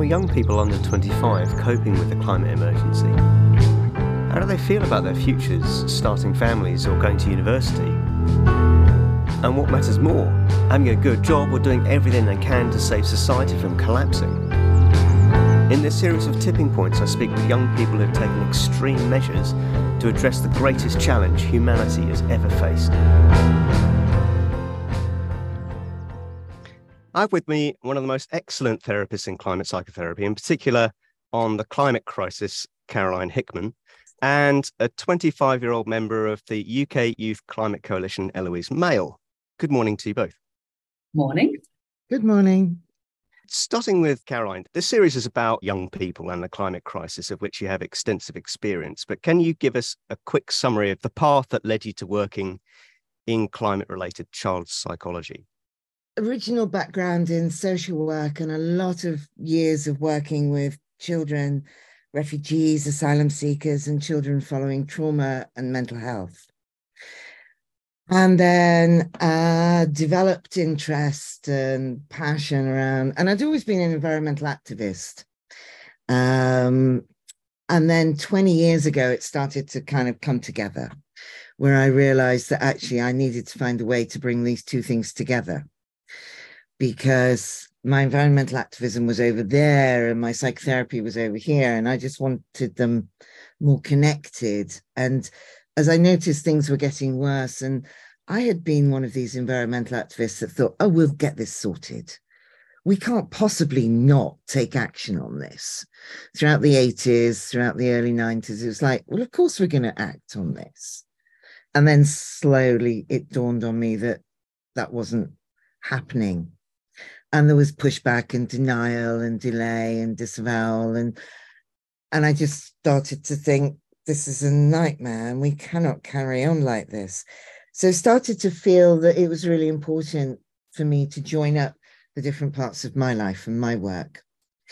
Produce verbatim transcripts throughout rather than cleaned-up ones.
young people under twenty-five coping with the climate emergency? How do they feel about their futures, starting families or going to university? And what matters more, having a good job or doing everything they can to save society from collapsing? In this series of Tipping Points, I speak with young people who have taken extreme measures to address the greatest challenge humanity has ever faced. I have with me one of the most excellent therapists in climate psychotherapy, in particular on the climate crisis, Caroline Hickman, and a twenty-five-year-old member of the U K Youth Climate Coalition, Eloise Mail. Good morning to you both. Morning. Good morning. Starting with Caroline, this series is about young people and the climate crisis, of which you have extensive experience. But can you give us a quick summary of the path that led you to working in climate-related child psychology? Original background in social work and a lot of years of working with children, refugees, asylum seekers, and children following trauma and mental health. And then uh, developed interest and passion around, and I'd always been an environmental activist. Um, and then twenty years ago, it started to kind of come together, where I realized that actually I needed to find a way to bring these two things together, because my environmental activism was over there and my psychotherapy was over here, and I just wanted them more connected. And as I noticed things were getting worse, and I had been one of these environmental activists that thought, oh, we'll get this sorted. We can't possibly not take action on this. Throughout the eighties, throughout the early nineties, it was like, well, of course we're going to act on this. And then slowly it dawned on me that that wasn't happening. And there was pushback and denial and delay and disavowal. And, and I just started to think, this is a nightmare and we cannot carry on like this. So I started to feel that it was really important for me to join up the different parts of my life and my work.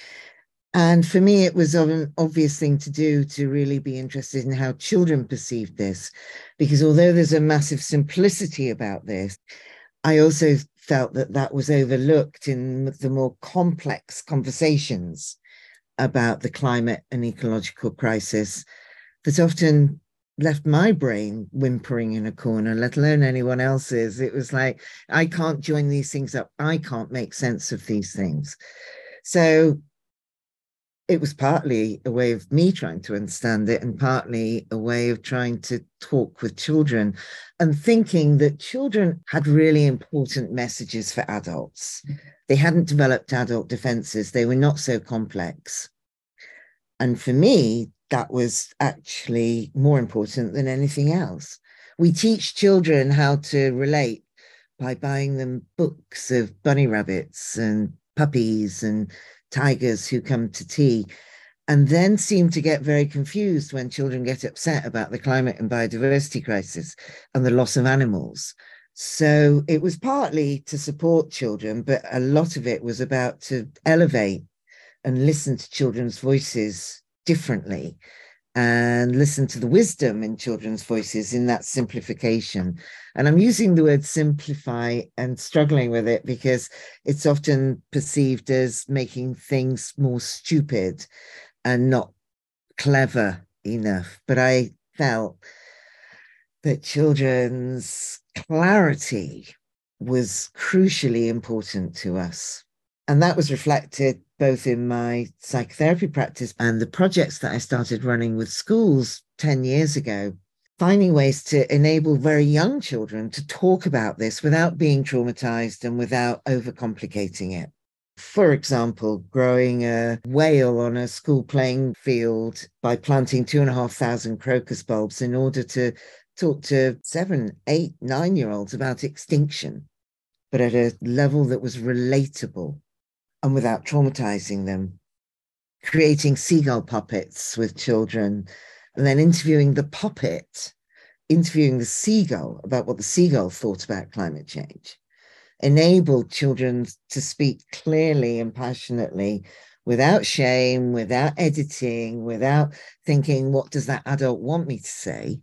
And for me, it was an obvious thing to do to really be interested in how children perceived this, because although there's a massive simplicity about this, I also felt that that was overlooked in the more complex conversations about the climate and ecological crisis that often left my brain whimpering in a corner, let alone anyone else's. It was like, I can't join these things up. I can't make sense of these things. So it was partly a way of me trying to understand it and partly a way of trying to talk with children and thinking that children had really important messages for adults. They hadn't developed adult defenses. They were not so complex. And for me, that was actually more important than anything else. We teach children how to relate by buying them books of bunny rabbits and puppies and tigers who come to tea, and then seem to get very confused when children get upset about the climate and biodiversity crisis and the loss of animals. So it was partly to support children, but a lot of it was about to elevate and listen to children's voices differently and listen to the wisdom in children's voices in that simplification. And I'm using the word simplify and struggling with it because it's often perceived as making things more stupid and not clever enough. But I felt that children's clarity was crucially important to us. And that was reflected both in my psychotherapy practice and the projects that I started running with schools ten years ago, finding ways to enable very young children to talk about this without being traumatized and without overcomplicating it. For example, growing a whale on a school playing field by planting two and a half thousand crocus bulbs in order to talk to seven, eight, nine-year-olds about extinction, but at a level that was relatable and without traumatizing them. Creating seagull puppets with children, and then interviewing the puppet, interviewing the seagull about what the seagull thought about climate change, enabled children to speak clearly and passionately without shame, without editing, without thinking, what does that adult want me to say?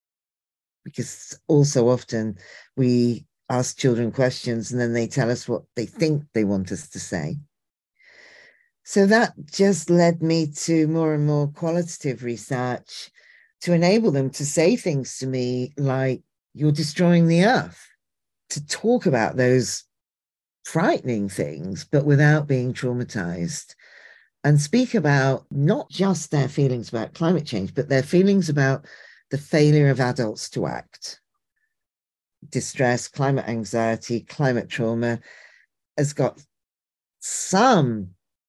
Because also often we ask children questions and then they tell us what they think they want us to say. So that just led me to more and more qualitative research to enable them to say things to me like, you're destroying the earth, to talk about those frightening things, but without being traumatized, and speak about not just their feelings about climate change, but their feelings about the failure of adults to act. Distress, climate anxiety, climate trauma has got some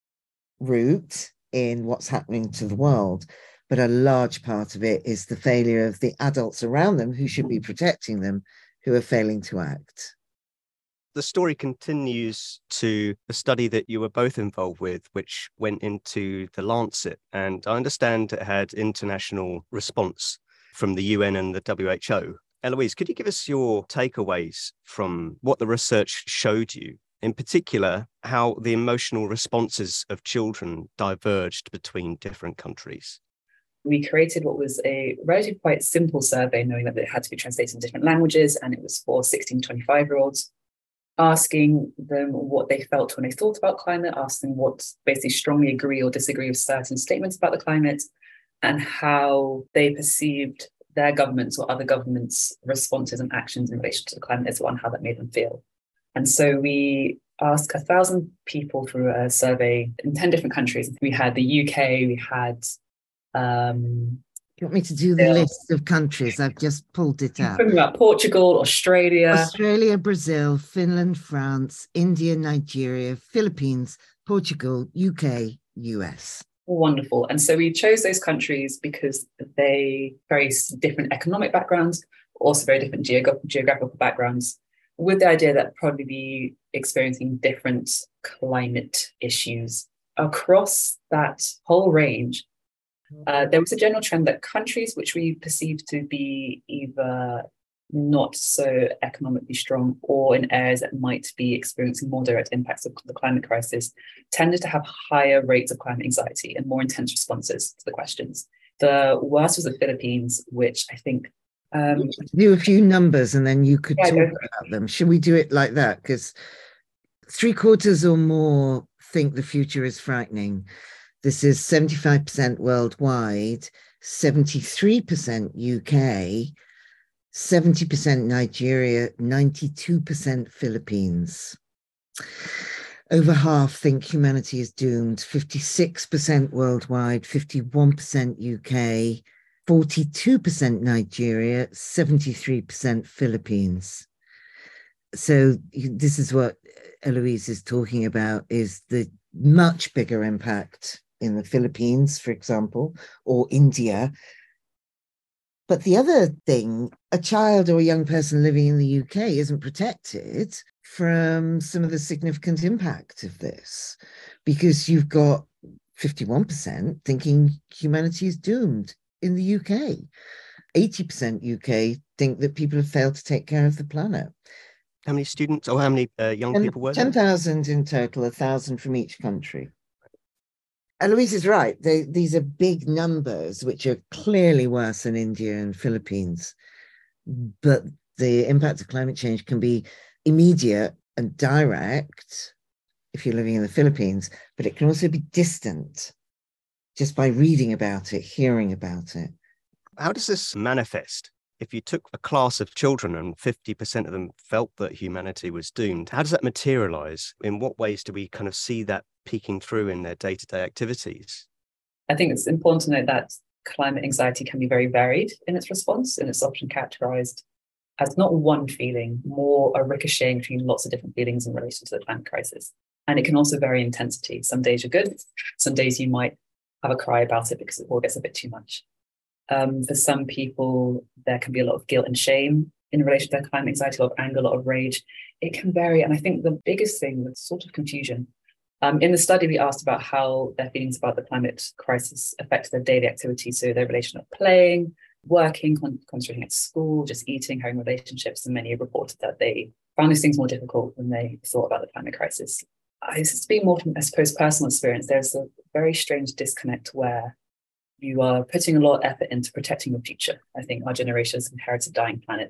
root in what's happening to the world, but a large part of it is the failure of the adults around them who should be protecting them, who are failing to act. The story continues to a study that you were both involved with, which went into the Lancet, and I understand it had international response from the U N and the W H O. Eloise, could you give us your takeaways from what the research showed you? In particular, how the emotional responses of children diverged between different countries. We created what was a relatively quite simple survey, knowing that it had to be translated in different languages, and it was for sixteen to twenty-five-year-olds, asking them what they felt when they thought about climate, asking what basically strongly agree or disagree with certain statements about the climate, and how they perceived their governments or other governments' responses and actions in relation to the climate as well, and how that made them feel. And so we asked a thousand people through a survey in ten different countries. We had the U K, we had... Um, you want me to do the yeah. list of countries? I've just pulled it out. Talking about Portugal, Australia. Australia, Brazil, Finland, France, India, Nigeria, Philippines, Portugal, U K, U S. Wonderful. And so we chose those countries because they very different economic backgrounds, also very different geog- geographical backgrounds, with the idea that probably be experiencing different climate issues. Across that whole range, uh, there was a general trend that countries which we perceived to be either not so economically strong or in areas that might be experiencing more direct impacts of the climate crisis tended to have higher rates of climate anxiety and more intense responses to the questions. The worst was the Philippines, which I think Um, do a few numbers and then you could yeah, talk about them. Should we do it like that? Because three quarters or more think the future is frightening. This is seventy-five percent worldwide, seventy-three percent U K, seventy percent Nigeria, ninety-two percent Philippines. Over half think humanity is doomed, fifty-six percent worldwide, fifty-one percent U K, forty-two percent Nigeria, seventy-three percent Philippines. So this is what Eloise is talking about, is the much bigger impact in the Philippines, for example, or India. But the other thing, a child or a young person living in the U K isn't protected from some of the significant impact of this, because you've got fifty-one percent thinking humanity is doomed. In the U K, eighty percent U K think that people have failed to take care of the planet. How many students or how many uh, young ten, people were there? ten thousand in total, one thousand from each country. Eloise is right. They, these are big numbers, which are clearly worse than India and Philippines. But the impact of climate change can be immediate and direct if you're living in the Philippines, but it can also be distant, just by reading about it, hearing about it. How does this manifest? If you took a class of children and fifty percent of them felt that humanity was doomed, how does that materialize? In what ways do we kind of see that peeking through in their day-to-day activities? I think it's important to note that climate anxiety can be very varied in its response, and it's often characterized as not one feeling, more a ricocheting between lots of different feelings in relation to the climate crisis. And it can also vary in intensity. Some days you're good, some days you might have a cry about it because it all gets a bit too much. Um, for some people, there can be a lot of guilt and shame in relation to their climate anxiety, a lot of anger, a lot of rage. It can vary. And I think the biggest thing was sort of confusion. Um, in the study, we asked about how their feelings about the climate crisis affect their daily activities. So their relation of playing, working, con- concentrating at school, just eating, having relationships. And many reported that they found these things more difficult when they thought about the climate crisis. I speak more from, I suppose, personal experience. There's a very strange disconnect where you are putting a lot of effort into protecting your future. I think our generation has inherited a dying planet.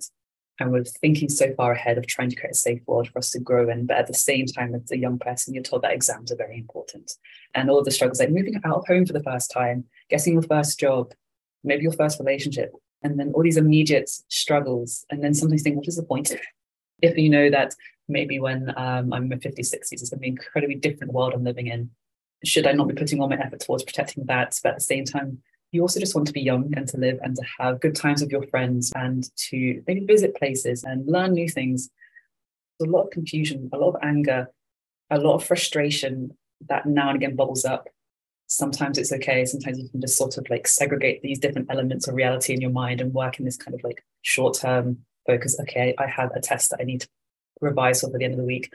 And we're thinking so far ahead of trying to create a safe world for us to grow in. But at the same time, as a young person, you're told that exams are very important. And all the struggles, like moving out of home for the first time, getting your first job, maybe your first relationship, and then all these immediate struggles. And then sometimes think, what is the point? If you know that maybe when um, I'm in my fifties, sixties, it's going to be an incredibly different world I'm living in. Should I not be putting all my effort towards protecting that? But at the same time, you also just want to be young and to live and to have good times with your friends and to maybe visit places and learn new things. There's a lot of confusion, a lot of anger, a lot of frustration that now and again bubbles up. Sometimes it's okay. Sometimes you can just sort of like segregate these different elements of reality in your mind and work in this kind of like short-term focus. Okay, I have a test that I need to revise for the end of the week,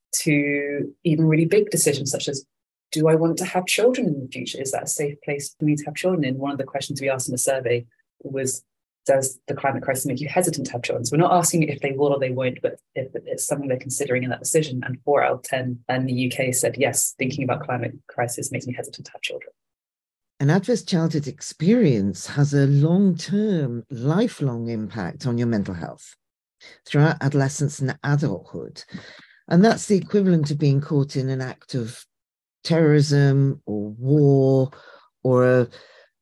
to even really big decisions such as, do I want to have children in the future? Is that a safe place for me to have children in? One of the questions we asked in the survey was, does the climate crisis make you hesitant to have children? So we're not asking if they will or they won't, but if it's something they're considering in that decision. And four out of ten in the U K said, yes, thinking about climate crisis makes me hesitant to have children. An adverse childhood experience has a long-term, lifelong impact on your mental health throughout adolescence and adulthood. And that's the equivalent of being caught in an act of terrorism or war or a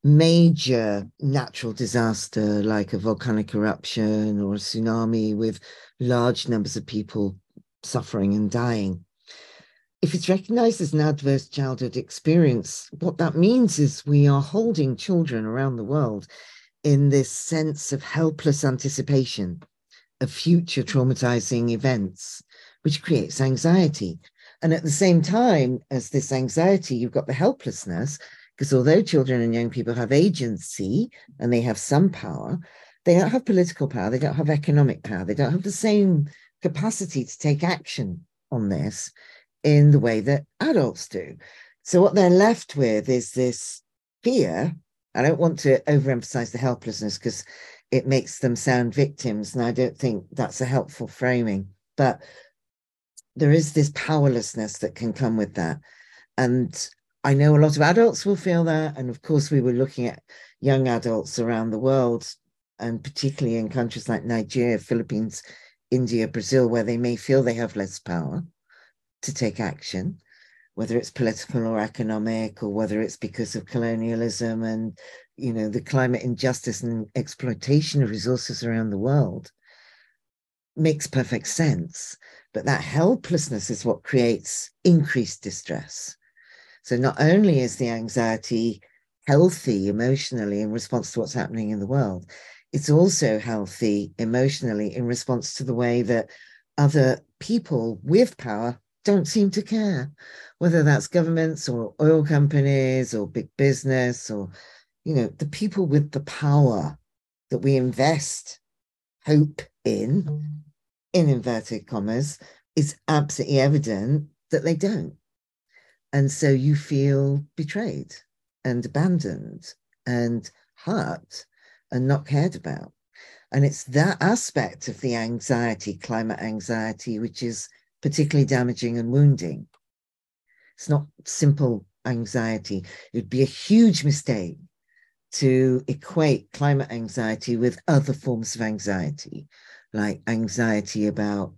major natural disaster like a volcanic eruption or a tsunami with large numbers of people suffering and dying. If it's recognized as an adverse childhood experience, what that means is we are holding children around the world in this sense of helpless anticipation of future traumatizing events, which creates anxiety. And at the same time as this anxiety, you've got the helplessness, because although children and young people have agency and they have some power, they don't have political power, they don't have economic power, they don't have the same capacity to take action on this in the way that adults do. So what they're left with is this fear. I don't want to overemphasize the helplessness because it makes them sound victims, and I don't think that's a helpful framing. But there is this powerlessness that can come with that. And I know a lot of adults will feel that. And of course, we were looking at young adults around the world, and particularly in countries like Nigeria, Philippines, India, Brazil, where they may feel they have less power to take action, whether it's political or economic, or whether it's because of colonialism and, you know, the climate injustice and exploitation of resources around the world. Makes perfect sense. But that helplessness is what creates increased distress. So not only is the anxiety healthy emotionally in response to what's happening in the world, it's also healthy emotionally in response to the way that other people with power don't seem to care, whether that's governments or oil companies or big business or, you know, the people with the power that we invest hope in, in inverted commas, is absolutely evident that they don't. And so you feel betrayed and abandoned and hurt and not cared about. And it's that aspect of the anxiety, climate anxiety, which is particularly damaging and wounding. It's not simple anxiety. It would be a huge mistake to equate climate anxiety with other forms of anxiety, like anxiety about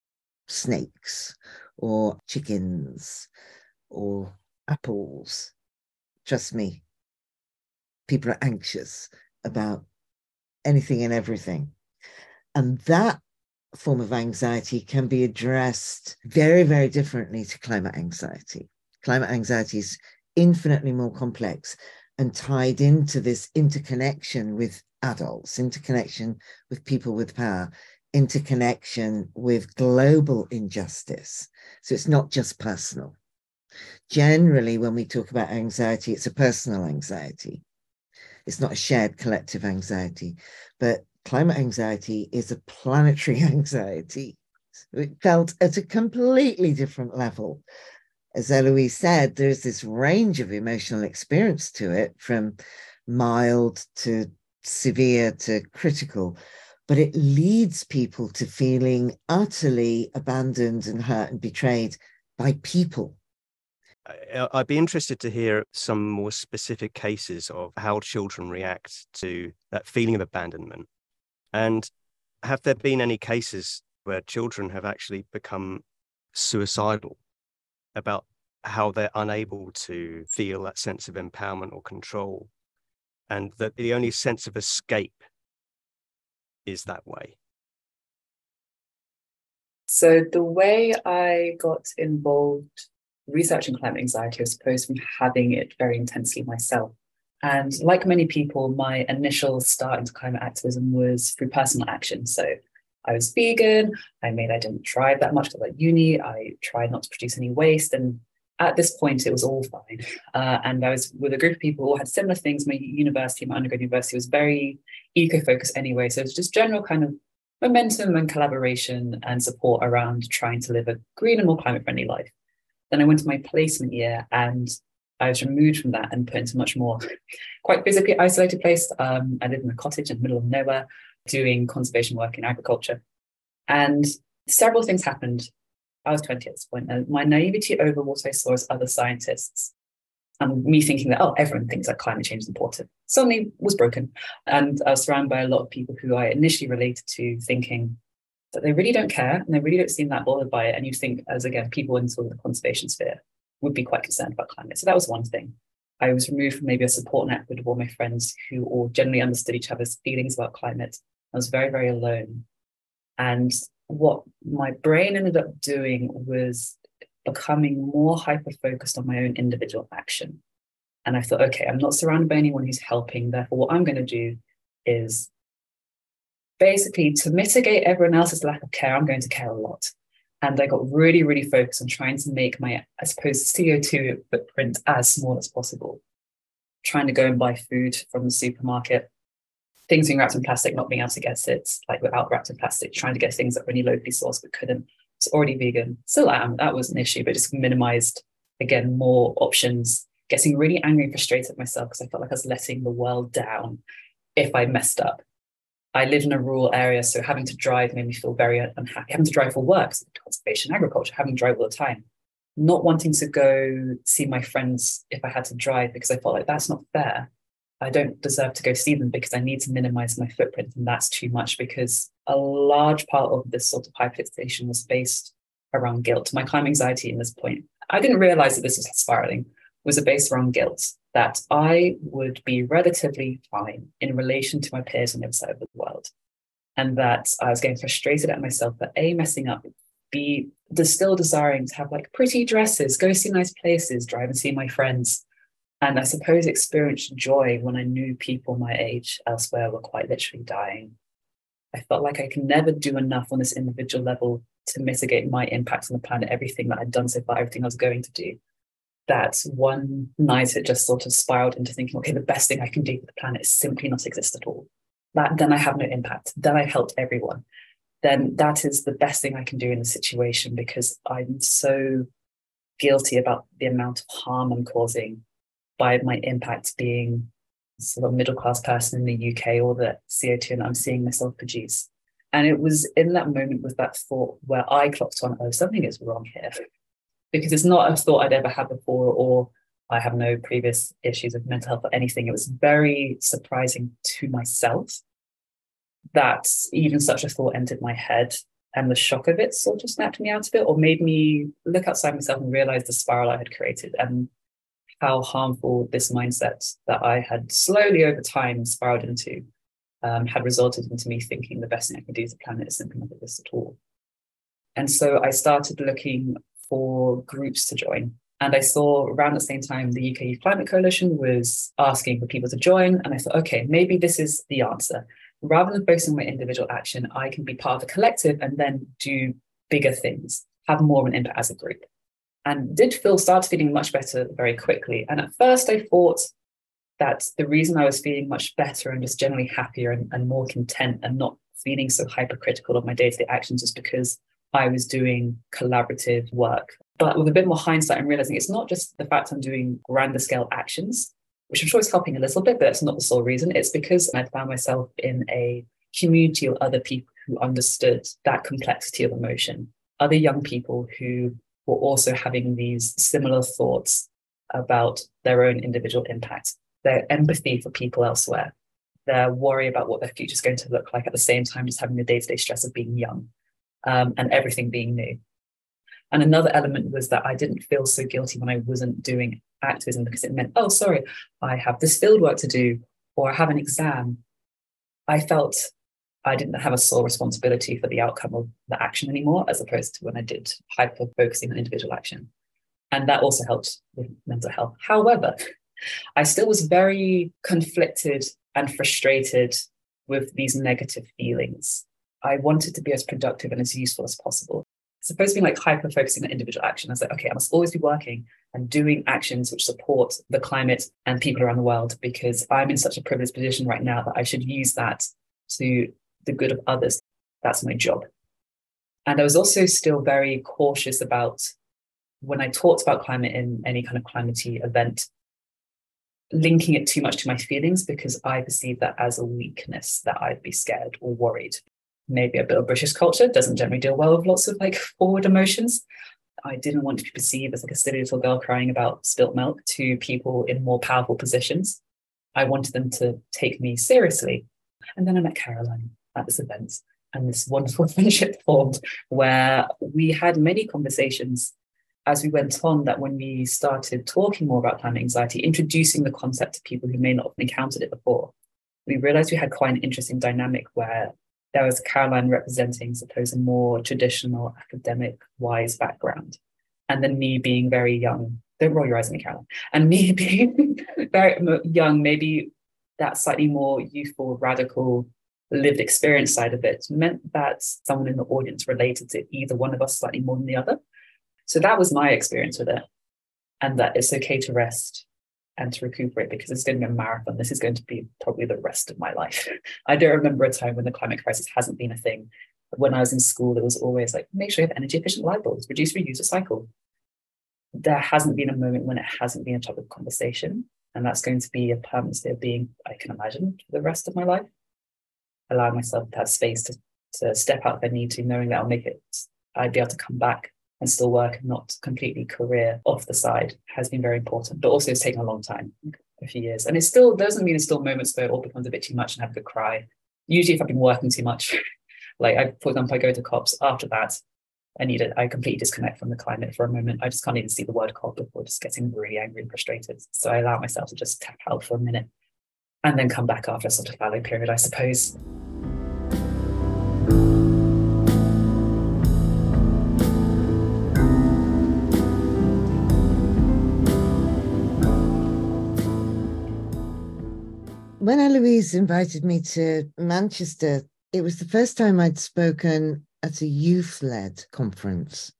snakes or chickens or apples. Trust me, people are anxious about anything and everything. And that form of anxiety can be addressed very, very differently to climate anxiety. Climate anxiety is infinitely more complex and tied into this interconnection with adults, interconnection with people with power, interconnection with global injustice. So it's not just personal. Generally, when we talk about anxiety, it's a personal anxiety. It's not a shared collective anxiety. But climate anxiety is a planetary anxiety. It felt at a completely different level. As Eloise said, there's this range of emotional experience to it, from mild to severe to critical, but it leads people to feeling utterly abandoned and hurt and betrayed by people. I'd be interested to hear some more specific cases of how children react to that feeling of abandonment. And Have there been any cases where children have actually become suicidal about how they're unable to feel that sense of empowerment or control, and that the only sense of escape is that way? So the way I got involved researching climate anxiety, I suppose, from having it very intensely myself. And like many people, my initial start into climate activism was through personal action. So I was vegan. I made, I didn't drive that much at uni. I tried not to produce any waste. And at this point, it was all fine. Uh, and I was with a group of people who all had similar things. My university, my undergrad university was very eco-focused anyway. So it was just general kind of momentum and collaboration and support around trying to live a green and more climate-friendly life. Then I went to my placement year and I was removed from that and put into a much more quite physically isolated place. Um, I lived in a cottage in the middle of nowhere doing conservation work in agriculture. And several things happened. I was twenty at this point, and my naivety over what I saw as other scientists and me thinking that, oh, everyone thinks that climate change is important, suddenly was broken. And I was surrounded by a lot of people who I initially related to, thinking that they really don't care and they really don't seem that bothered by it. And you think, as again, people in sort of the conservation sphere would be quite concerned about climate. So that was one thing. I was removed from maybe a support network of all my friends who all generally understood each other's feelings about climate. I was very, very alone. And what my brain ended up doing was becoming more hyper-focused on my own individual action. And I thought, okay, I'm not surrounded by anyone who's helping. Therefore, what I'm going to do is basically, to mitigate everyone else's lack of care, I'm going to care a lot. And I got really, really focused on trying to make my, I suppose, C O two footprint as small as possible. Trying to go and buy food from the supermarket, things being wrapped in plastic, not being able to get it, like without wrapped in plastic, trying to get things that were only locally sourced but couldn't. It's already vegan, still am, that was an issue, but just minimized, again, more options, getting really angry and frustrated at myself because I felt like I was letting the world down if I messed up. I live in a rural area, so having to drive made me feel very unhappy. Having to drive for work, so conservation, agriculture, having to drive all the time. Not wanting to go see my friends if I had to drive because I felt like that's not fair. I don't deserve to go see them because I need to minimize my footprint, and that's too much because a large part of this sort of hyperfixation was based around guilt. My climate anxiety in this point, I didn't realize that this was spiraling, was based around guilt, that I would be relatively fine in relation to my peers on the other side of the world. And that I was getting frustrated at myself for A, messing up, B, still desiring to have like pretty dresses, go see nice places, drive and see my friends. And I suppose experienced joy when I knew people my age elsewhere were quite literally dying. I felt like I could never do enough on this individual level to mitigate my impact on the planet, everything that I'd done so far, everything I was going to do. That one night it just sort of spiraled into thinking, okay, the best thing I can do for the planet is simply not exist at all. That then I have no impact. Then I helped everyone. Then that is the best thing I can do in the situation because I'm so guilty about the amount of harm I'm causing by my impact being sort of a middle-class person in the U K, or the C O two that I'm seeing myself produce. And it was in that moment with that thought where I clocked on, oh, something is wrong here. Because it's not a thought I'd ever had before, or I have no previous issues of mental health or anything. It was very surprising to myself that even such a thought entered my head, and the shock of it sort of snapped me out of it, or made me look outside myself and realize the spiral I had created and how harmful this mindset that I had slowly over time spiraled into um, had resulted into me thinking the best thing I can do to the planet is simply not exist at all. And so I started looking for groups to join. And I saw around the same time the U K Youth Climate Coalition was asking for people to join. And I thought, okay, maybe this is the answer. Rather than focusing on my individual action, I can be part of a collective and then do bigger things, have more of an impact as a group. And did feel, started feeling much better very quickly. And at first I thought that the reason I was feeling much better and just generally happier and, and more content and not feeling so hypercritical of my day-to-day actions is because I was doing collaborative work. But with a bit more hindsight, I'm realizing it's not just the fact I'm doing grander scale actions, which I'm sure is helping a little bit, but that's not the sole reason. It's because I found myself in a community of other people who understood that complexity of emotion, other young people who were also having these similar thoughts about their own individual impact, their empathy for people elsewhere, their worry about what their future is going to look like, at the same time just having the day-to-day stress of being young, um, and everything being new. And another element was that I didn't feel so guilty when I wasn't doing activism, because it meant, oh, sorry, I have this field work to do, or I have an exam. I felt I didn't have a sole responsibility for the outcome of the action anymore, as opposed to when I did hyper-focusing on individual action. And that also helped with mental health. However, I still was very conflicted and frustrated with these negative feelings. I wanted to be as productive and as useful as possible. Supposed to be like hyper-focusing on individual action. I was like, okay, I must always be working and doing actions which support the climate and people around the world, because I'm in such a privileged position right now that I should use that to the good of others. That's my job. And I was also still very cautious about, when I talked about climate in any kind of climate-y event, linking it too much to my feelings, because I perceive that as a weakness, that I'd be scared or worried. Maybe a bit of British culture doesn't generally deal well with lots of like forward emotions. I didn't want to be perceived as like a silly little girl crying about spilt milk to people in more powerful positions. I wanted them to take me seriously. And then I met Caroline at this event, and this wonderful friendship formed where we had many conversations as we went on, that when we started talking more about climate anxiety, introducing the concept to people who may not have encountered it before, we realized we had quite an interesting dynamic where there was Caroline representing, suppose, a more traditional academic wise background, and then me being very young. Don't roll your eyes at me, Caroline. And me being very young, maybe that slightly more youthful, radical, lived experience side of it meant that someone in the audience related to either one of us slightly more than the other. So that was my experience with it, and that it's okay to rest and to recuperate, because it's going to be a marathon. This is going to be probably the rest of my life. I don't remember a time when the climate crisis hasn't been a thing. When I was in school, it was always like, make sure you have energy efficient light bulbs, reduce, reuse, recycle. There hasn't been a moment when it hasn't been a topic of conversation. And that's going to be a permanent state of being, I can imagine, for the rest of my life. Allow myself to have space to, to step out if I need to, knowing that I'll make it, I'd be able to come back and still work and not completely career off the side, has been very important. But also it's taken a long time, a few years. And it still doesn't mean it's still moments where it all becomes a bit too much and I have a good cry. Usually if I've been working too much, like I, for example, I go to COPs, after that, I need it. I completely disconnect from the climate for a moment. I just can't even see the word COP before just getting really angry and frustrated. So I allow myself to just tap out for a minute and then come back after a sort of fallow period, I suppose. When Eloise invited me to Manchester, it was the first time I'd spoken at a youth-led conference.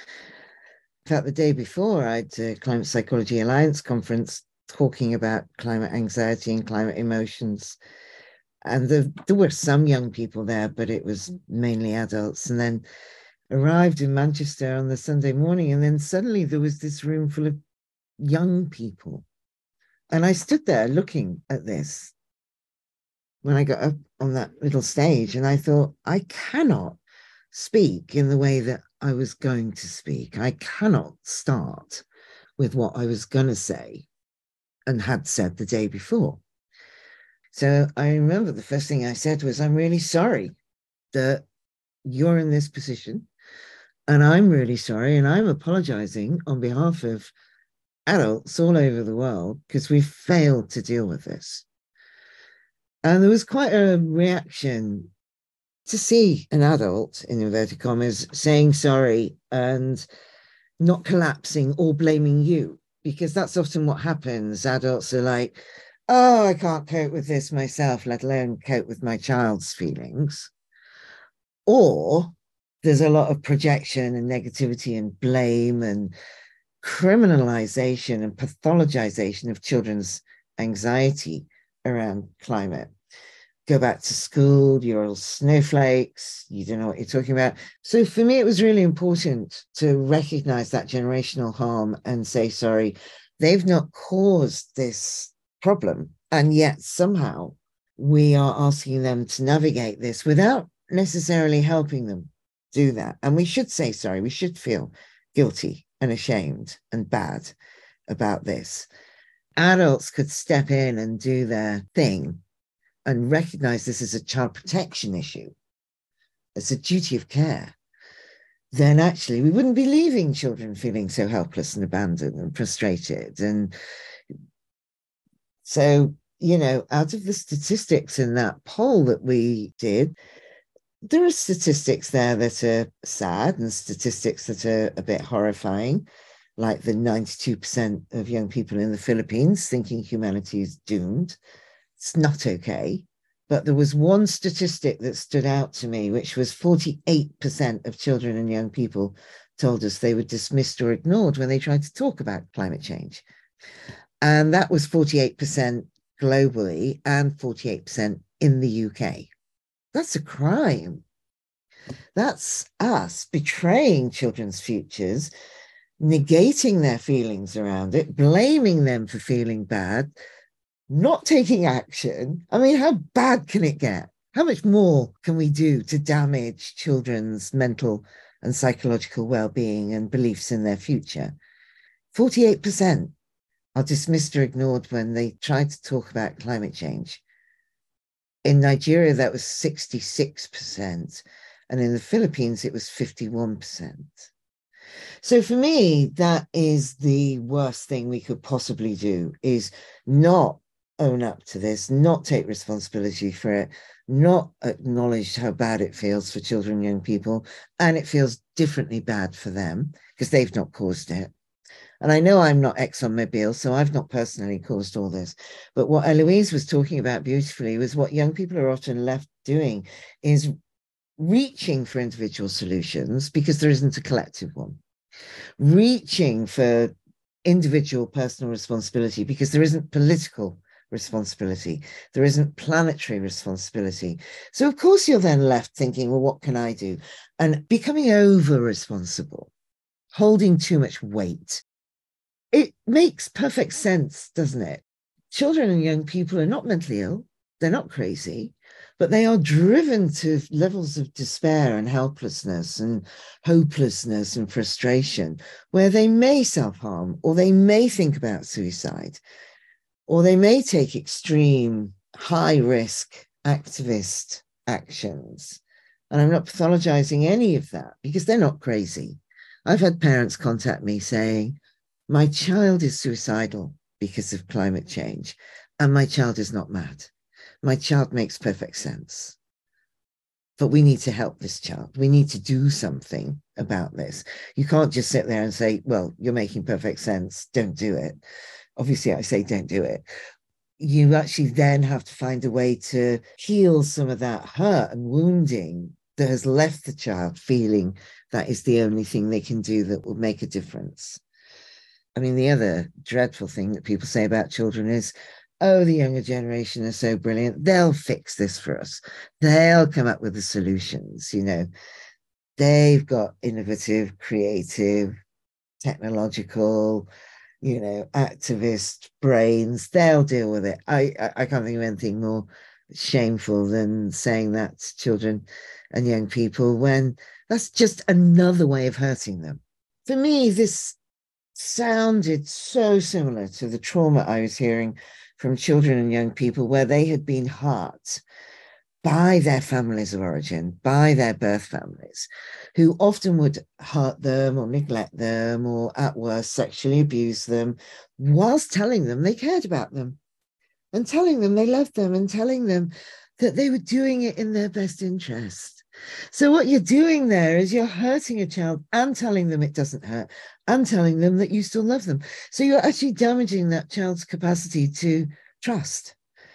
In fact, the day before, I'd a Climate Psychology Alliance conference talking about climate anxiety and climate emotions. And the, there were some young people there, but it was mainly adults. And then arrived in Manchester on the Sunday morning, and then suddenly there was this room full of young people. And I stood there looking at this when I got up on that little stage, and I thought, I cannot speak in the way that I was going to speak. I cannot start with what I was going to say and had said the day before. So I remember the first thing I said was, I'm really sorry that you're in this position, and I'm really sorry, and I'm apologizing on behalf of adults all over the world because we failed to deal with this. And there was quite a reaction to see an adult, in inverted commas, saying sorry and not collapsing or blaming you, because that's often what happens. Adults are like, oh, I can't cope with this myself, let alone cope with my child's feelings. Or there's a lot of projection and negativity and blame and criminalization and pathologization of children's anxiety around climate. Go back to school, you're all snowflakes, you don't know what you're talking about. So for me, it was really important to recognize that generational harm and say, sorry, they've not caused this problem. And yet somehow we are asking them to navigate this without necessarily helping them do that. And we should say sorry, we should feel guilty and ashamed and bad about this. Adults could step in and do their thing and recognize this as a child protection issue, as a duty of care, then actually we wouldn't be leaving children feeling so helpless and abandoned and frustrated. And so, you know, out of the statistics in that poll that we did, there are statistics there that are sad and statistics that are a bit horrifying, like the ninety-two percent of young people in the Philippines thinking humanity is doomed. It's not okay. But there was one statistic that stood out to me, which was forty-eight percent of children and young people told us they were dismissed or ignored when they tried to talk about climate change. And that was forty-eight percent globally and forty-eight percent in the U K. That's a crime. That's us betraying children's futures, negating their feelings around it, blaming them for feeling bad, not taking action. I mean, how bad can it get? How much more can we do to damage children's mental and psychological well-being and beliefs in their future? forty-eight percent are dismissed or ignored when they try to talk about climate change. In Nigeria, that was sixty-six percent. And in the Philippines, it was fifty-one percent. So for me, that is the worst thing we could possibly do, is not own up to this, not take responsibility for it, not acknowledge how bad it feels for children and young people. And it feels differently bad for them because they've not caused it. And I know I'm not ExxonMobil, so I've not personally caused all this. But what Eloise was talking about beautifully was what young people are often left doing is reaching for individual solutions because there isn't a collective one. Reaching for individual personal responsibility because there isn't political responsibility. There isn't planetary responsibility. So of course you're then left thinking, well, what can I do? And becoming over responsible, holding too much weight. It makes perfect sense, doesn't it? Children and young people are not mentally ill. They're not crazy, but they are driven to levels of despair and helplessness and hopelessness and frustration where they may self-harm, or they may think about suicide, or they may take extreme, high-risk activist actions. And I'm not pathologizing any of that because they're not crazy. I've had parents contact me saying, my child is suicidal because of climate change, and my child is not mad. My child makes perfect sense. But we need to help this child. We need to do something about this. You can't just sit there and say, well, you're making perfect sense, don't do it. Obviously, I say don't do it. You actually then have to find a way to heal some of that hurt and wounding that has left the child feeling that is the only thing they can do that will make a difference. I mean, the other dreadful thing that people say about children is, oh, the younger generation are so brilliant. They'll fix this for us. They'll come up with the solutions, you know. They've got innovative, creative, technological, you know, activist brains. They'll deal with it. I, I, I can't think of anything more shameful than saying that to children and young people when that's just another way of hurting them. For me, this sounded so similar to the trauma I was hearing from children and young people where they had been hurt by their families of origin, by their birth families, who often would hurt them or neglect them or at worst sexually abuse them whilst telling them they cared about them and telling them they loved them and telling them that they were doing it in their best interest. So what you're doing there is you're hurting a child and telling them it doesn't hurt and telling them that you still love them. So you're actually damaging that child's capacity to trust,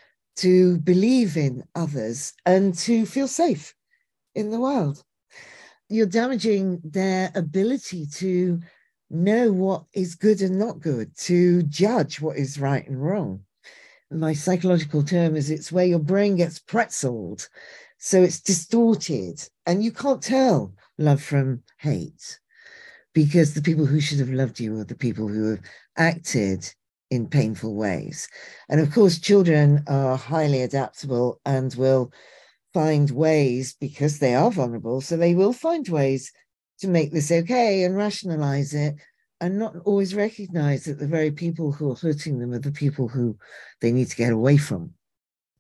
to believe in others and to feel safe in the world. You're damaging their ability to know what is good and not good, to judge what is right and wrong. My psychological term is it's where your brain gets pretzeled. So it's distorted and you can't tell love from hate because the people who should have loved you are the people who have acted in painful ways. And of course, children are highly adaptable and will find ways because they are vulnerable. So they will find ways to make this okay and rationalize it and not always recognize that the very people who are hurting them are the people who they need to get away from.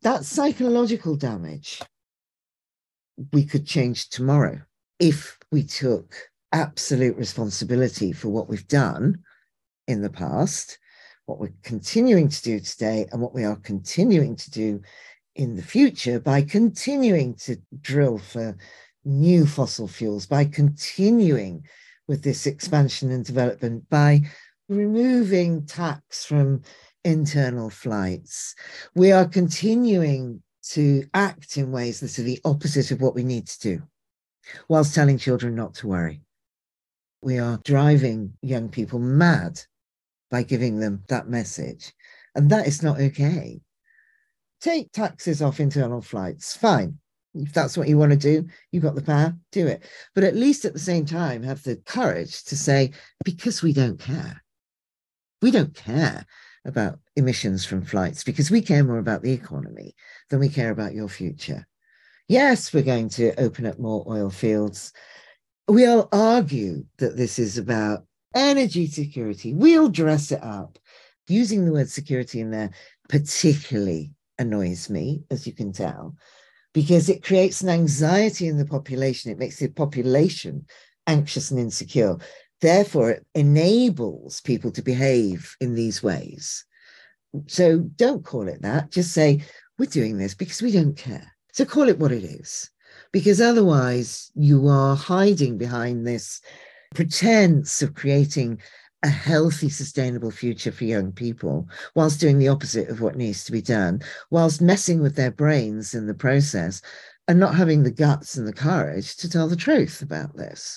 that psychological damage we could change tomorrow if we took absolute responsibility for what we've done in the past, what we're continuing to do today, and what we are continuing to do in the future by continuing to drill for new fossil fuels, by continuing with this expansion and development, by removing tax from internal flights. We are continuing to act in ways that are the opposite of what we need to do, whilst telling children not to worry. We are driving young people mad by giving them that message. And that is not okay. Take taxes off internal flights, fine. If that's what you want to do, you've got the power, do it. But at least at the same time, have the courage to say, because we don't care. We don't care about emissions from flights because we care more about the economy than we care about your future. Yes, we're going to open up more oil fields. We'll argue that this is about energy security. We'll dress it up. Using the word security in there particularly annoys me, as you can tell, because it creates an anxiety in the population. It makes the population anxious and insecure. Therefore, it enables people to behave in these ways. So don't call it that. Just say, we're doing this because we don't care. So call it what it is, because otherwise you are hiding behind this pretense of creating a healthy, sustainable future for young people, whilst doing the opposite of what needs to be done, whilst messing with their brains in the process and not having the guts and the courage to tell the truth about this.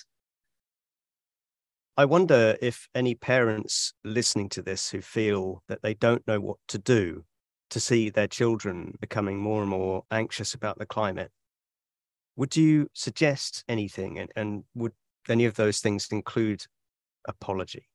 I wonder if any parents listening to this who feel that they don't know what to do to see their children becoming more and more anxious about the climate, would you suggest anything? And, and would any of those things include apology?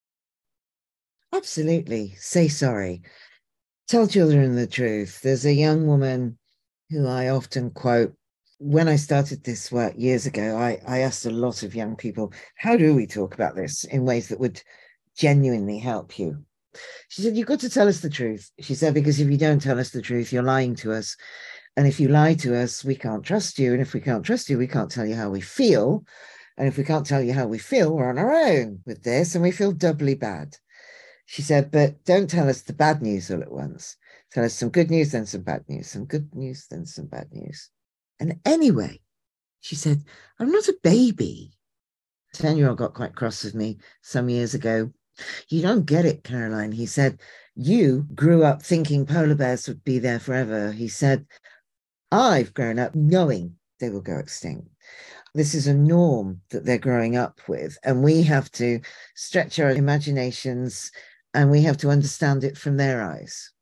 Absolutely. Say sorry. Tell children the truth. There's a young woman who I often quote. When I started this work years ago, I, I asked a lot of young people, how do we talk about this in ways that would genuinely help you? She said, you've got to tell us the truth. She said, because if you don't tell us the truth, you're lying to us. And if you lie to us, we can't trust you. And if we can't trust you, we can't tell you how we feel. And if we can't tell you how we feel, we're on our own with this and we feel doubly bad. She said, but don't tell us the bad news all at once. Tell us some good news, then some bad news, some good news, then some bad news. And anyway, she said, I'm not a baby. A ten-year-old got quite cross with me some years ago. You don't get it, Caroline. He said, you grew up thinking polar bears would be there forever. He said, I've grown up knowing they will go extinct. This is a norm that they're growing up with, and we have to stretch our imaginations and we have to understand it from their eyes.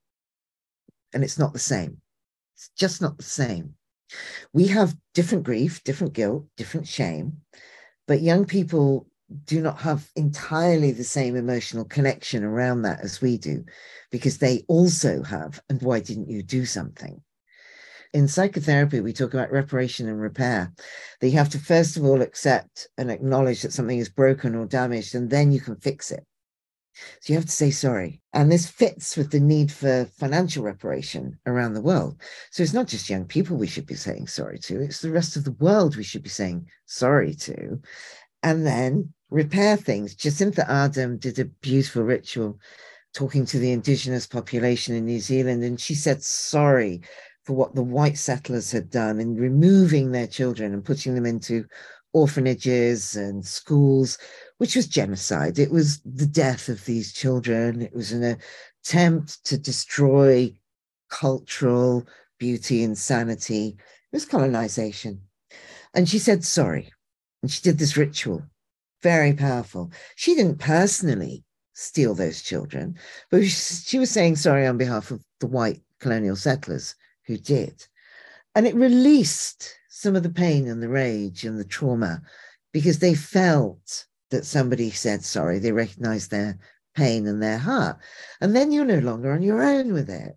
And it's not the same. It's just not the same. We have different grief, different guilt, different shame, but young people do not have entirely the same emotional connection around that as we do, because they also have, and why didn't you do something? In psychotherapy, we talk about reparation and repair. That you have to, first of all, accept and acknowledge that something is broken or damaged, and then you can fix it. So you have to say sorry. And this fits with the need for financial reparation around the world. So it's not just young people we should be saying sorry to, it's the rest of the world we should be saying sorry to. And then repair things. Jacinta Ardern did a beautiful ritual talking to the indigenous population in New Zealand, and she said sorry for what the white settlers had done in removing their children and putting them into orphanages and schools, which was genocide. It was the death of these children. It was an attempt to destroy cultural beauty and sanity. It was colonization. And she said sorry. And she did this ritual, very powerful. She didn't personally steal those children, but she was saying sorry on behalf of the white colonial settlers who did. And it released some of the pain and the rage and the trauma, because they felt that somebody said sorry. They recognized their pain and their heart. And then you're no longer on your own with it.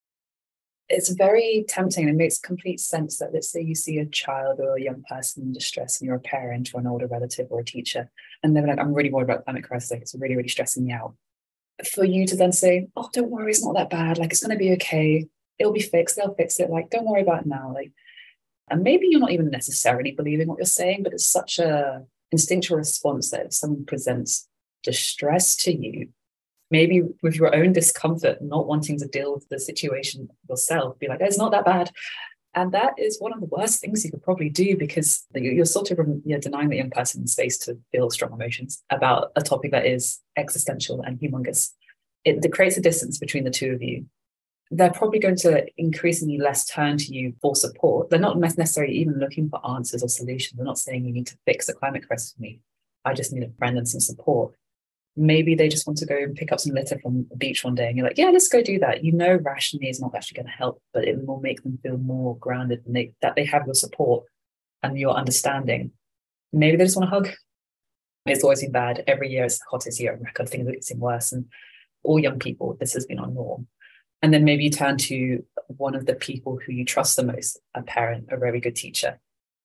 It's very tempting, and it makes complete sense that, let's say you see a child or a young person in distress and you're a parent or an older relative or a teacher, and they're like, I'm really worried about the climate crisis, like, it's really, really stressing me out. For you to then say, oh, don't worry, it's not that bad, like, it's going to be okay. it'll be fixed, they'll fix it. Like, don't worry about it now. Like, and maybe you're not even necessarily believing what you're saying, but it's such a instinctual response that if someone presents distress to you, maybe with your own discomfort, not wanting to deal with the situation yourself, be like, it's not that bad. And that is one of the worst things you could probably do, because you're sort of you're denying the young person space to feel strong emotions about a topic that is existential and humongous. It, it creates a distance between the two of you. They're probably going to increasingly less turn to you for support. They're not necessarily even looking for answers or solutions. They're not saying you need to fix the climate crisis for me. I just need a friend and some support. Maybe they just want to go and pick up some litter from the beach one day and you're like, yeah, let's go do that. You know, rationally is not actually going to help, but it will make them feel more grounded and they, that they have your support and your understanding. Maybe they just want a hug. It's always been bad. Every year it's the hottest year on record. Things are getting worse. And all young people, this has been our norm. And then maybe you turn to one of the people who you trust the most, a parent, a very good teacher.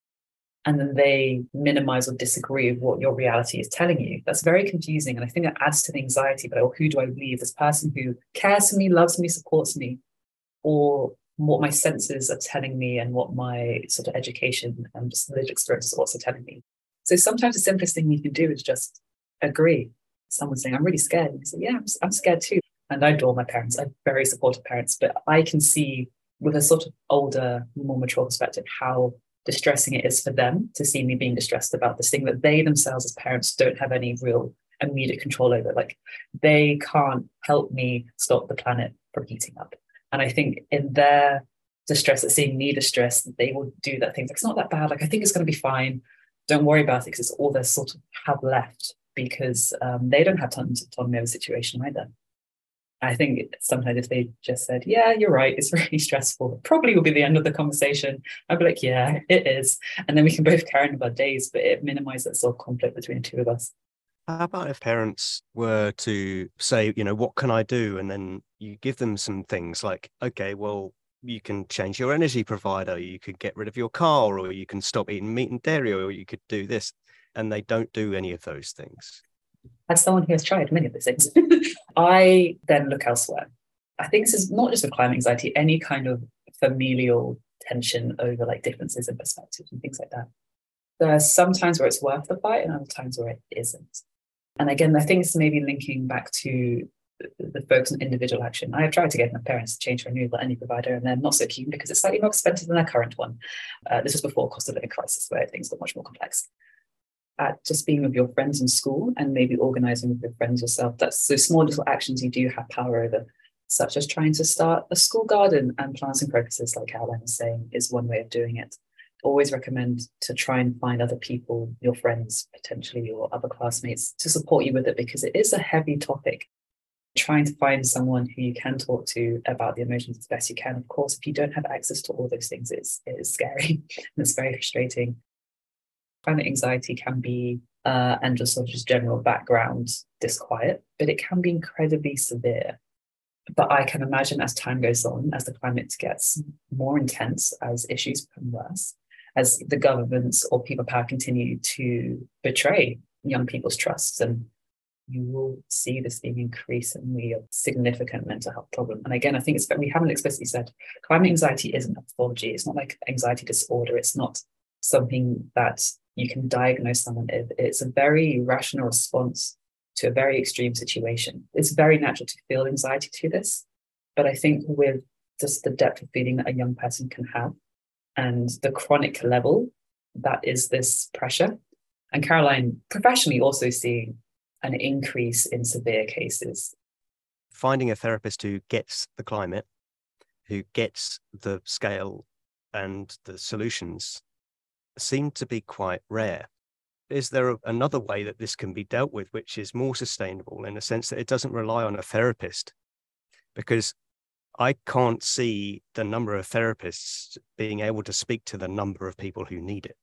And then they minimize or disagree with what your reality is telling you. That's very confusing. And I think that adds to the anxiety, but oh, who do I believe? This person who cares for me, loves me, supports me, or what my senses are telling me and what my sort of education and just lived experience is also telling me. So sometimes the simplest thing you can do is just agree. Someone saying, I'm really scared. And you say, yeah, I'm, I'm scared too. And I adore my parents. I have very supportive parents, but I can see with a sort of older, more mature perspective, how distressing it is for them to see me being distressed about this thing that they themselves as parents don't have any real immediate control over. Like, they can't help me stop the planet from heating up. And I think in their distress at seeing me distressed, they will do that thing. Like, it's not that bad. Like, I think it's going to be fine. Don't worry about it, because it's all they sort of have left, because um, they don't have tons of autonomy over the situation either. I think sometimes if they just said, yeah, you're right, it's really stressful, it probably will be the end of the conversation. I'd be like, yeah, it is. And then we can both carry on about days, but it minimizes that sort of conflict between the two of us. How about if parents were to say, you know, what can I do? And then you give them some things like, okay, well, you can change your energy provider, you could get rid of your car, or you can stop eating meat and dairy, or you could do this. And they don't do any of those things. As someone who has tried many of those things, I then look elsewhere. I think this is not just with climate anxiety, any kind of familial tension over like differences in perspectives and things like that. There are some times where it's worth the fight and other times where it isn't. And again, I think it's maybe linking back to the focus on individual action. I have tried to get my parents to change for a renewable energy provider, and they're not so keen because it's slightly more expensive than their current one. Uh, this was before cost of living crisis, where things got much more complex. At just being with your friends in school and maybe organizing with your friends yourself. That's so small little actions you do have power over, such as trying to start a school garden and planting crocuses, like Caroline was saying, is one way of doing it. Always recommend to try and find other people, your friends potentially, or other classmates, to support you with it, because it is a heavy topic. Trying to find someone who you can talk to about the emotions as best you can. Of course, if you don't have access to all those things, it's, it is scary and it's very frustrating. Climate anxiety can be, uh, and just sort of just general background disquiet, but it can be incredibly severe. But I can imagine as time goes on, as the climate gets more intense, as issues become worse, as the governments or people in power continue to betray young people's trusts, and you will see this being increasingly a significant mental health problem. And again, I think it's, we haven't explicitly said climate anxiety isn't a pathology. It's not like anxiety disorder. It's not something that you can diagnose someone with. It's a very rational response to a very extreme situation. It's very natural to feel anxiety to this, but I think with just the depth of feeling that a young person can have and the chronic level that is this pressure, and Caroline professionally also seeing an increase in severe cases. Finding a therapist who gets the climate, who gets the scale and the solutions seem to be quite rare. Is there a, another way that this can be dealt with, which is more sustainable in the sense that it doesn't rely on a therapist? Because I can't see the number of therapists being able to speak to the number of people who need it.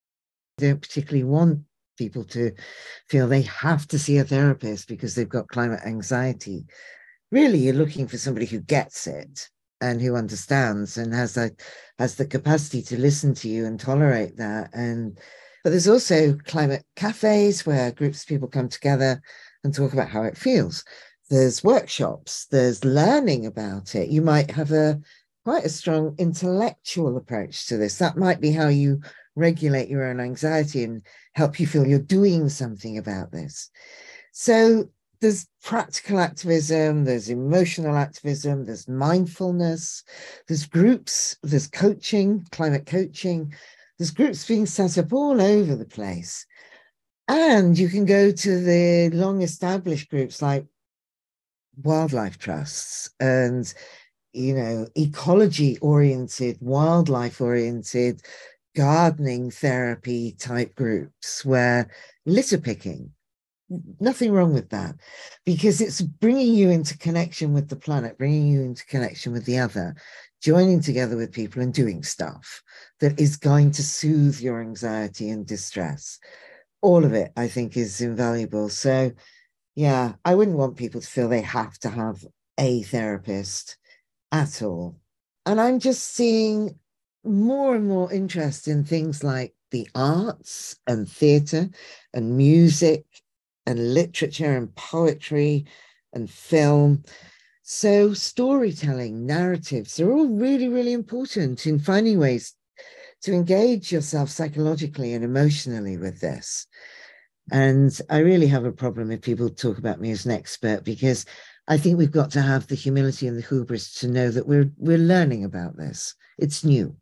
I don't particularly want people to feel they have to see a therapist because they've got climate anxiety. Really, you're looking for somebody who gets it and who understands and has the, has the capacity to listen to you and tolerate that. And but there's also climate cafes where groups of people come together and talk about how it feels. There's workshops, there's learning about it. You might have a quite a strong intellectual approach to this. That might be how you regulate your own anxiety and help you feel you're doing something about this. So there's practical activism, there's emotional activism, there's mindfulness, there's groups, there's coaching, climate coaching, there's groups being set up all over the place. And you can go to the long established groups like wildlife trusts and, you know, ecology oriented, wildlife oriented, gardening therapy type groups where litter picking, nothing wrong with that, because it's bringing you into connection with the planet, bringing you into connection with the other, joining together with people and doing stuff that is going to soothe your anxiety and distress. All of it, I think, is invaluable. So, yeah, I wouldn't want people to feel they have to have a therapist at all. And I'm just seeing more and more interest in things like the arts and theatre and music and literature and poetry and film. So storytelling, narratives, they're all really, really important in finding ways to engage yourself psychologically and emotionally with this. And I really have a problem if people talk about me as an expert, because I think we've got to have the humility and the hubris to know that we're we're learning about this. It's new.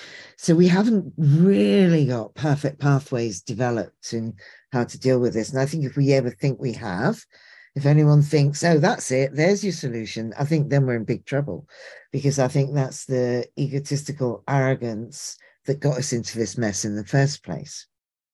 So we haven't really got perfect pathways developed in how to deal with this. And I think if we ever think we have, if anyone thinks, oh, that's it, there's your solution, I think then we're in big trouble, because I think that's the egotistical arrogance that got us into this mess in the first place.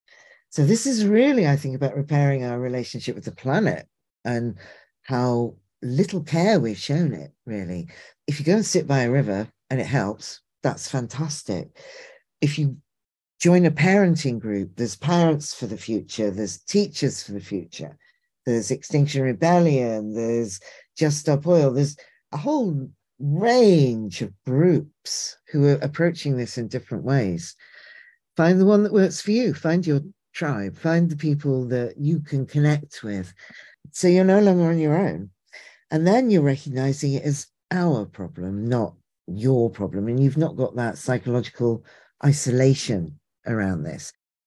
So this is really, I think, about repairing our relationship with the planet and how little care we've shown it, really. If you go and sit by a river and it helps, that's fantastic. If you join a parenting group, there's Parents for the Future, there's Teachers for the Future, there's Extinction Rebellion, there's Just Stop Oil, there's a whole range of groups who are approaching this in different ways. Find the one that works for you, find your tribe, find the people that you can connect with. So you're no longer on your own. And then you're recognizing it as our problem, not your problem. And you've not got that psychological isolation around this.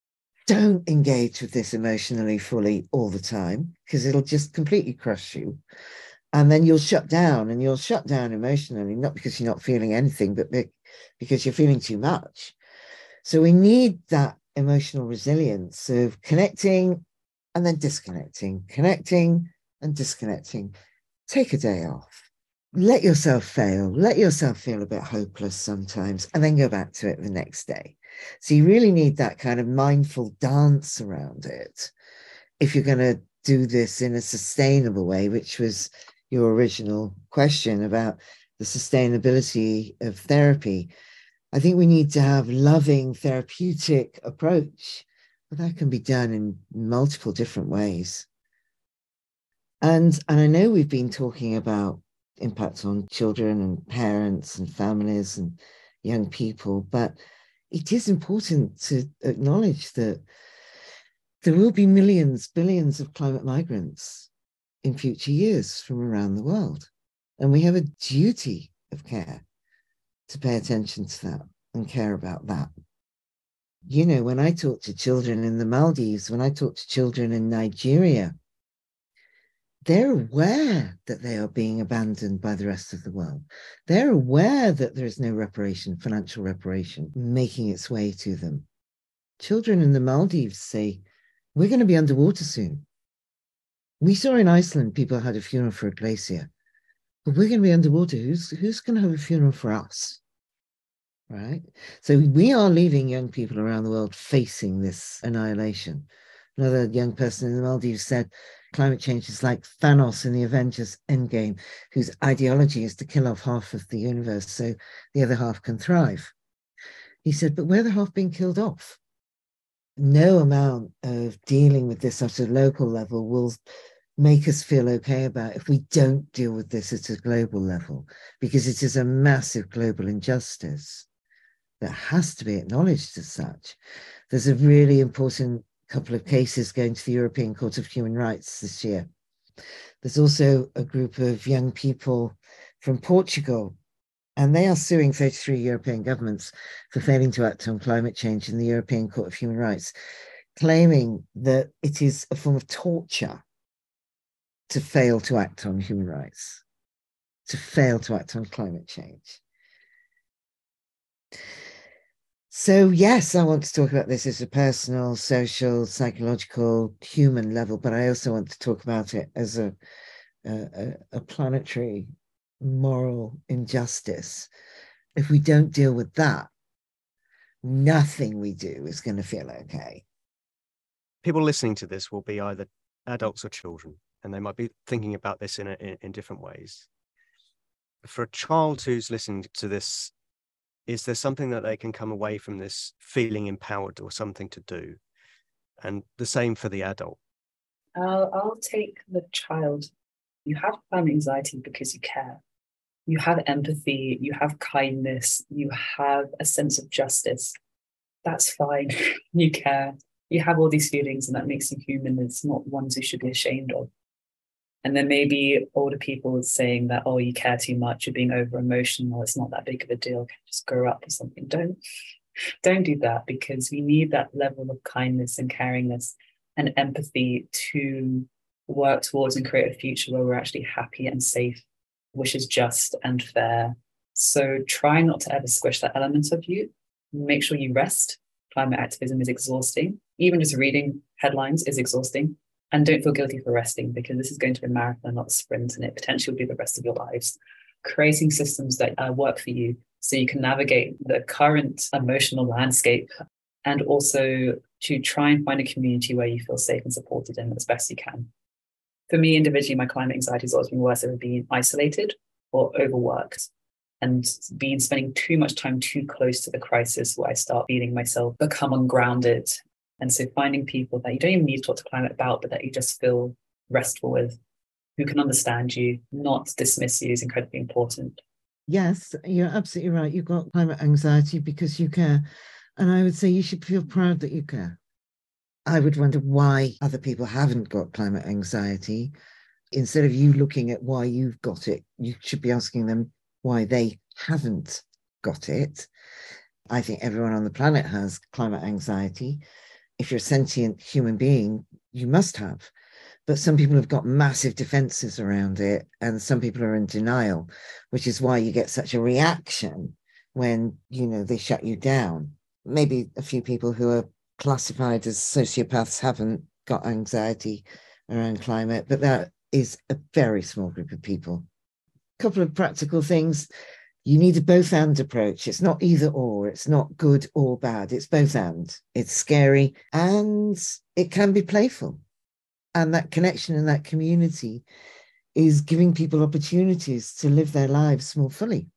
Don't engage with this emotionally fully all the time, because it'll just completely crush you. And then you'll shut down, and you'll shut down emotionally, not because you're not feeling anything, but because you're feeling too much. So we need that emotional resilience of connecting and then disconnecting, connecting and disconnecting. Take a day off. Let yourself fail. Let yourself feel a bit hopeless sometimes, and then go back to it the next day. So you really need that kind of mindful dance around it if you're going to do this in a sustainable way, which was your original question about the sustainability of therapy. I think we need to have loving therapeutic approach, but that can be done in multiple different ways. And, and I know we've been talking about impacts on children and parents and families and young people, but it is important to acknowledge that there will be millions, billions of climate migrants in future years from around the world. And we have a duty of care to pay attention to that and care about that. You know, when I talk to children in the Maldives, when I talk to children in Nigeria, they're aware that they are being abandoned by the rest of the world. They're aware that there is no reparation, financial reparation, making its way to them. Children in the Maldives say, we're going to be underwater soon. We saw in Iceland, people had a funeral for a glacier, but we're going to be underwater. Who's, who's going to have a funeral for us? Right? So we are leaving young people around the world facing this annihilation. Another young person in the Maldives said, climate change is like Thanos in the Avengers Endgame, whose ideology is to kill off half of the universe so the other half can thrive. He said, but we're the half being killed off. No amount of dealing with this at a local level will make us feel okay about it if we don't deal with this at a global level, because it is a massive global injustice that has to be acknowledged as such. There's a really important couple of cases going to the European Court of Human Rights this year. There's also a group of young people from Portugal And they are suing thirty-three European governments for failing to act on climate change in the European Court of Human Rights, claiming that it is a form of torture to fail to act on human rights, to fail to act on climate change. So yes, I want to talk about this as a personal, social, psychological, human level, but I also want to talk about it as a, a, a planetary moral injustice. If we don't deal with that, nothing we do is going to feel okay. People listening to this will be either adults or children, and they might be thinking about this in, a, in, in different ways. For a child who's listening to this, is there something that they can come away from this feeling empowered or something to do? And the same for the adult. I'll, I'll take the child. You have climate anxiety because you care. You have empathy, you have kindness, you have a sense of justice. That's fine. You care. You have all these feelings, and that makes you human. It's not ones you should be ashamed of. And then maybe older people saying that, oh, you care too much, you're being over emotional, it's not that big of a deal, just grow up or something. Don't, don't do that, because we need that level of kindness and caringness and empathy to work towards and create a future where we're actually happy and safe, which is just and fair. So try not to ever squish that element of you. Make sure you rest. Climate activism is exhausting. Even just reading headlines is exhausting. And don't feel guilty for resting, because this is going to be a marathon, not a sprint, and it potentially will be the rest of your lives. Creating systems that uh, work for you so you can navigate the current emotional landscape, and also to try and find a community where you feel safe and supported in as best you can. For me, individually, my climate anxiety has always been worse over being isolated or overworked and being spending too much time too close to the crisis, where I start feeling myself become ungrounded. And so finding people that you don't even need to talk to climate about, but that you just feel restful with, who can understand you, not dismiss you, is incredibly important. Yes, you're absolutely right. You've got climate anxiety because you care. And I would say you should feel proud that you care. I would wonder why other people haven't got climate anxiety. Instead of you looking at why you've got it, you should be asking them why they haven't got it. I think everyone on the planet has climate anxiety. If you're a sentient human being, you must have. But some people have got massive defenses around it, and some people are in denial, which is why you get such a reaction when, you know, they shut you down. Maybe a few people who are classified as sociopaths haven't got anxiety around climate, but that is a very small group of people. A couple of practical things. You need a both and approach. It's not either or. It's not good or bad. It's both and. It's scary and it can be playful. And that connection and that community is giving people opportunities to live their lives more fully.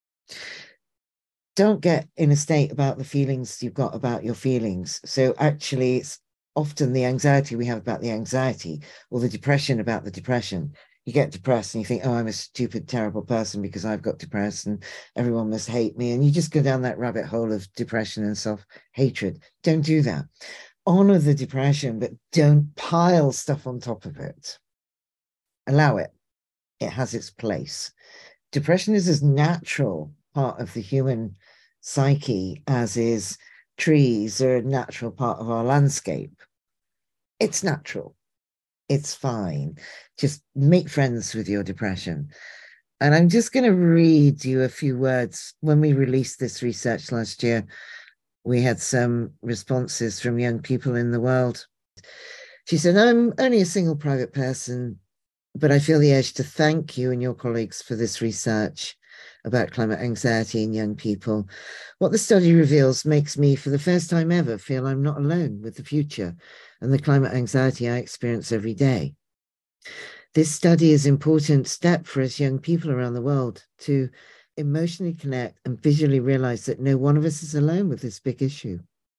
Don't get in a state about the feelings you've got about your feelings. So actually, it's often the anxiety we have about the anxiety, or the depression about the depression. You get depressed and you think, oh, I'm a stupid, terrible person because I've got depressed and everyone must hate me. And you just go down that rabbit hole of depression and self-hatred. Don't do that. Honor the depression, but don't pile stuff on top of it. Allow it. It has its place. Depression is as natural part of the human psyche as is trees are a natural part of our landscape. It's natural. It's fine. Just make friends with your depression. And I'm just going to read you a few words. When we released this research last year, we had some responses from young people in the world. She said, I'm only a single private person, but I feel the urge to thank you and your colleagues for this research about climate anxiety in young people. What the study reveals makes me, for the first time ever, feel I'm not alone with the future and the climate anxiety I experience every day. This study is an important step for us young people around the world to emotionally connect and visually realize that no one of us is alone with this big issue.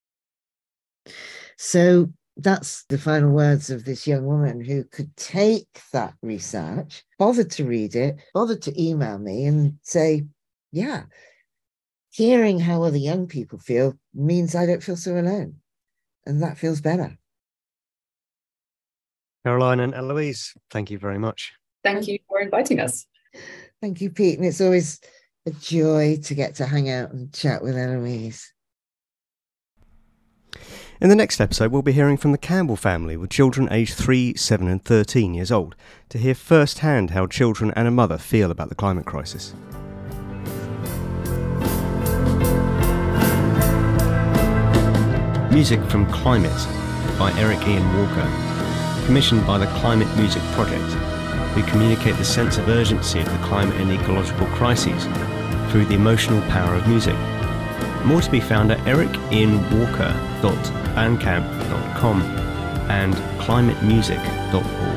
So that's the final words of this young woman who could take that research, bothered to read it, bothered to email me and say, yeah, hearing how other young people feel means I don't feel so alone. And that feels better. Caroline and Eloise, thank you very much. Thank you for inviting us. Thank you, Pete. And it's always a joy to get to hang out and chat with Eloise. In the next episode, we'll be hearing from the Campbell family with children aged three, seven and thirteen years old to hear firsthand how children and a mother feel about the climate crisis. Music from Climate by Eric Ian Walker, commissioned by the Climate Music Project, who communicate the sense of urgency of the climate and ecological crises through the emotional power of music. More to be found at eric ian walker dot bandcamp dot com and climate music dot org.